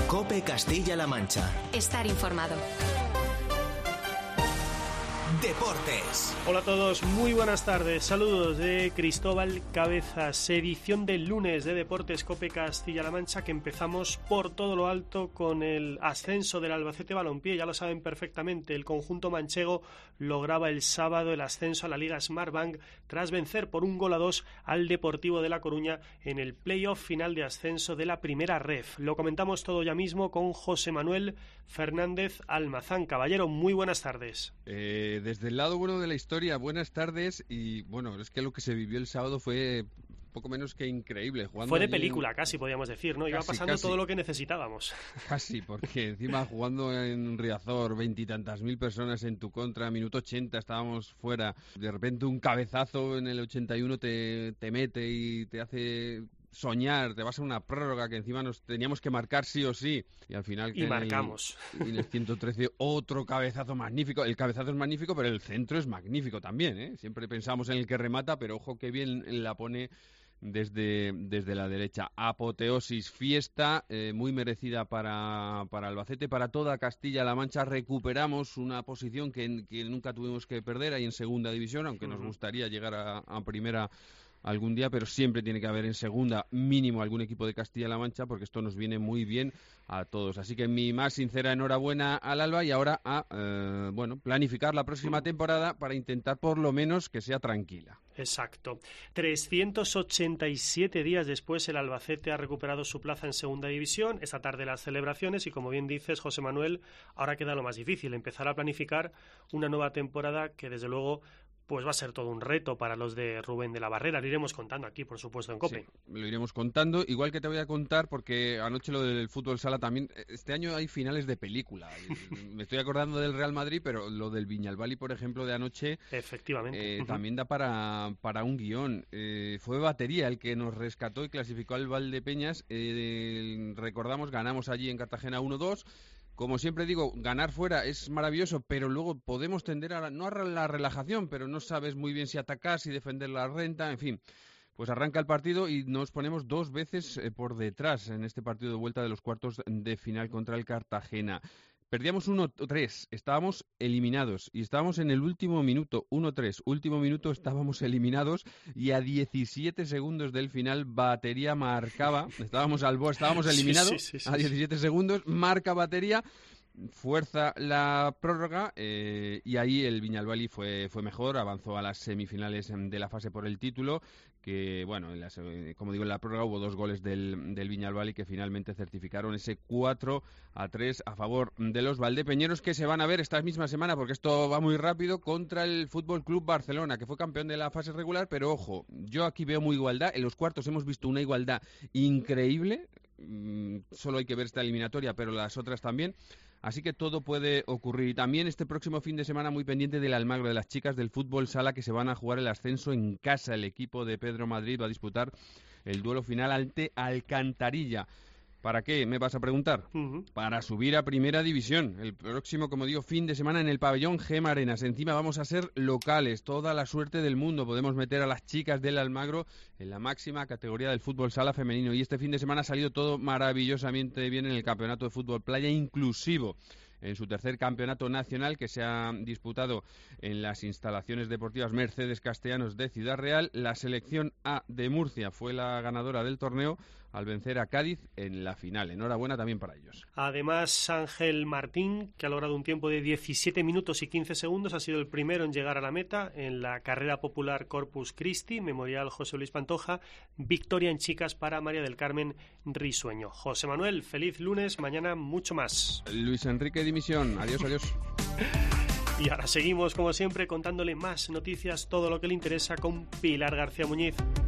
COPE Castilla-La Mancha. Estar informado. Deportes. Hola a todos, muy buenas tardes. Saludos de Cristóbal Cabezas. Edición del lunes de Deportes COPE Castilla-La Mancha, que empezamos por todo lo alto con el ascenso del Albacete Balompié. Ya lo saben perfectamente, el conjunto manchego lograba el sábado el ascenso a la Liga Smartbank tras vencer por 1-2 al Deportivo de La Coruña en el playoff final de ascenso de la primera ref. Lo comentamos todo ya mismo con José Manuel Fernández Almazán. Caballero, muy buenas tardes. Desde el lado bueno de la historia, buenas tardes. Y bueno, es que lo que se vivió el sábado fue poco menos que increíble. Fue de película, casi podíamos decir, ¿no? Iba pasando todo lo que necesitábamos. Casi, porque encima jugando en Riazor, 20 y tantas mil personas en tu contra, minuto 80 estábamos fuera. De repente un cabezazo en el 81 te mete y te hace soñar, te vas a una prórroga que encima nos teníamos que marcar sí o sí, y al final y marcamos. En el 113 otro cabezazo magnífico. El cabezazo es magnífico, pero el centro es magnífico también, ¿eh? Siempre pensamos en el que remata, pero ojo que bien la pone desde la derecha. Apoteosis, fiesta muy merecida para Albacete, para toda Castilla-La Mancha. Recuperamos una posición que nunca tuvimos que perder ahí en segunda división, aunque nos gustaría llegar a primera algún día, pero siempre tiene que haber en segunda mínimo algún equipo de Castilla-La Mancha, porque esto nos viene muy bien a todos. Así que mi más sincera enhorabuena al Alba, y ahora a planificar la próxima temporada para intentar por lo menos que sea tranquila. Exacto. 387 días después el Albacete ha recuperado su plaza en segunda división. Esta tarde las celebraciones y, como bien dices, José Manuel, ahora queda lo más difícil, empezar a planificar una nueva temporada que desde luego pues va a ser todo un reto para los de Rubén de la Barrera. Lo iremos contando aquí, por supuesto, en COPE. Sí, lo iremos contando, igual que te voy a contar, porque anoche lo del fútbol sala también, este año hay finales de película. Me estoy acordando del Real Madrid, pero lo del Viñalbali, por ejemplo, de anoche, efectivamente, también da para un guión. Fue Batería el que nos rescató y clasificó al Valdepeñas. Recordamos, ganamos allí en Cartagena 1-2. Como siempre digo, ganar fuera es maravilloso, pero luego podemos tender no a la relajación, pero no sabes muy bien si atacar, si defender la renta, en fin. Pues arranca el partido y nos ponemos dos veces por detrás en este partido de vuelta de los cuartos de final contra el Cartagena. Perdíamos 1-3, estábamos eliminados y estábamos en el último minuto, 1-3, último minuto estábamos eliminados y a 17 segundos del final Batería marcaba, estábamos eliminados, sí. A 17 segundos, marca Batería, fuerza la prórroga y ahí el Viñalbali fue mejor, avanzó a las semifinales de la fase por el título, que bueno, como digo, en la prórroga hubo 2 goles del Viñalbali que finalmente certificaron ese 4-3 a favor de los valdepeñeros, que se van a ver esta misma semana, porque esto va muy rápido, contra el Fútbol Club Barcelona, que fue campeón de la fase regular, pero ojo, yo aquí veo muy igualdad. En los cuartos hemos visto una igualdad increíble, solo hay que ver esta eliminatoria, pero las otras también. Así que todo puede ocurrir. Y también este próximo fin de semana muy pendiente del Almagro, de las chicas del fútbol sala, que se van a jugar el ascenso en casa. El equipo de Pedro Madrid va a disputar el duelo final ante Alcantarilla. ¿Para qué? Me vas a preguntar. Para subir a primera división. El próximo, como digo, fin de semana en el pabellón Gema Arenas. Encima vamos a ser locales. Toda la suerte del mundo. Podemos meter a las chicas del Almagro en la máxima categoría del fútbol sala femenino. Y este fin de semana ha salido todo maravillosamente bien en el campeonato de fútbol playa inclusivo. En su tercer campeonato nacional, que se ha disputado en las instalaciones deportivas Mercedes Castellanos de Ciudad Real, la selección A de Murcia fue la ganadora del torneo al vencer a Cádiz en la final. Enhorabuena también para ellos. Además, Ángel Martín, que ha logrado un tiempo de 17 minutos y 15 segundos, ha sido el primero en llegar a la meta en la carrera popular Corpus Christi, Memorial José Luis Pantoja. Victoria en chicas para María del Carmen Risueño. José Manuel, feliz lunes, mañana mucho más. Luis Enrique Dimisión, adiós. Y ahora seguimos, como siempre, contándole más noticias, todo lo que le interesa, con Pilar García Muñiz.